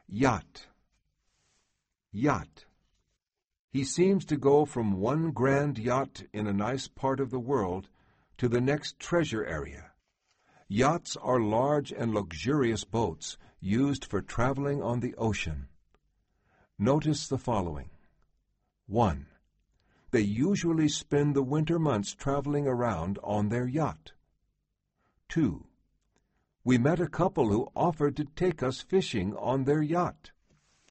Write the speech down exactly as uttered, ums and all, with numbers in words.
Yacht. Yacht. He seems to go from one grand yacht in a nice part of the world to the next treasure area. Yachts are large and luxurious boats used for traveling on the ocean. Notice the following. One. They usually spend the winter months traveling around on their yacht. Two. We met a couple who offered to take us fishing on their yacht.